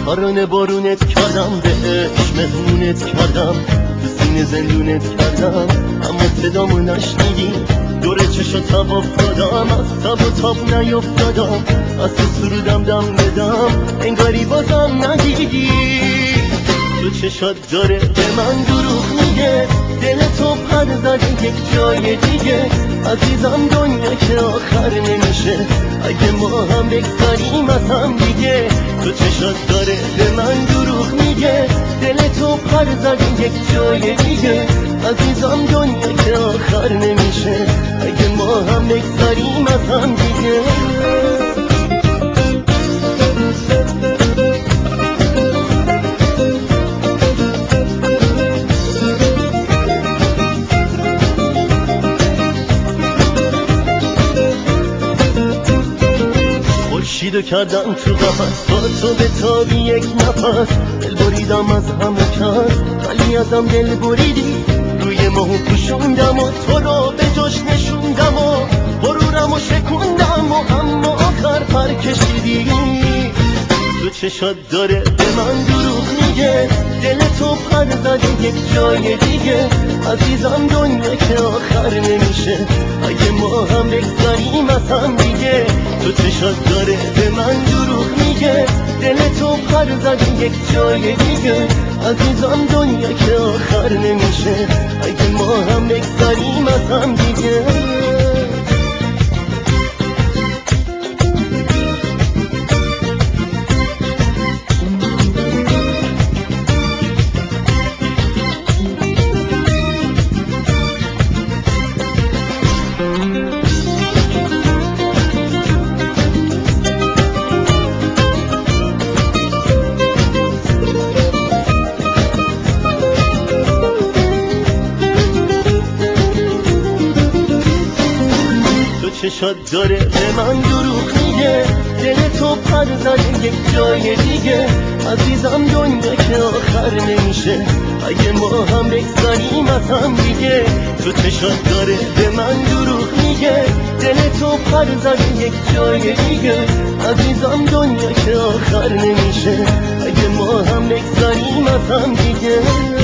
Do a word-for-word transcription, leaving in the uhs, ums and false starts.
باران بارونت کردم، به عشق مهمونت کردم، تو سینه زندونت کردم، اما صدامو نشنیدی. دور چشا تب افتادم، از تب و تاب نیفتادم، از تو سرودم دم بدم، انگاری بازم ندیدی. تو چشات داره به من دروغ میگه، دل تو پر زده یک جای دیگه. عزیزم دنیا که آخر نمیشه، اگه ما هم بگذاریم از هم دیگه. تو چشات داره به من دروغ میگه، دل تو پر زده یک جای دیگه. عزیزم دنیا که آخر نمیشه، اگه ما هم بگذاریم از هم دیگه. خورشیدو کردم تو قفس، با تو به تابی یک نفس. دل بریدم از همه کس، ولی ازم دل بریدی. روی ماهو پوشوندم و تو رو به جاش نشوندم و غرورم و شکوندم و اما آخر پر کشیدی. تو چشات داره به من دروغ میگه، دل تو پر زده یک جای دیگه. عزیزم دنیا که آخر نمیشه، اگه ما هم بگذاریم از هم دیگه. تو چشات داره به من دروغ میگه، دل تو پر زده یک جای دیگه. عزیزم دنیا که آخر نمیشه، اگه ما هم بگذاریم از هم دیگه. چشات داره به من دروغ میگه، دل تو پر زده یک جای دیگه. عزیزم دنیا که آخر نمیشه، اگه ما هم بگذاریم از هم دیگه. تو چشات داره به من دروغ میگه، دل تو پر زده یک جای دیگه. عزیزم دنیا که آخر نمیشه، اگه ما هم بگذاریم از هم دیگه.